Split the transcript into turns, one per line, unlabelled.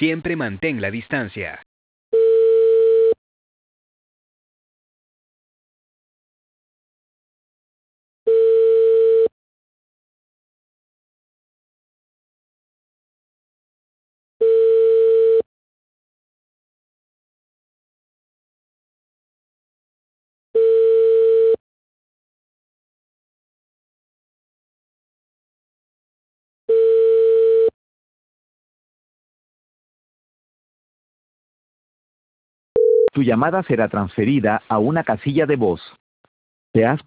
Siempre mantén la distancia.
Tu llamada será transferida a una casilla de voz. ¿Te has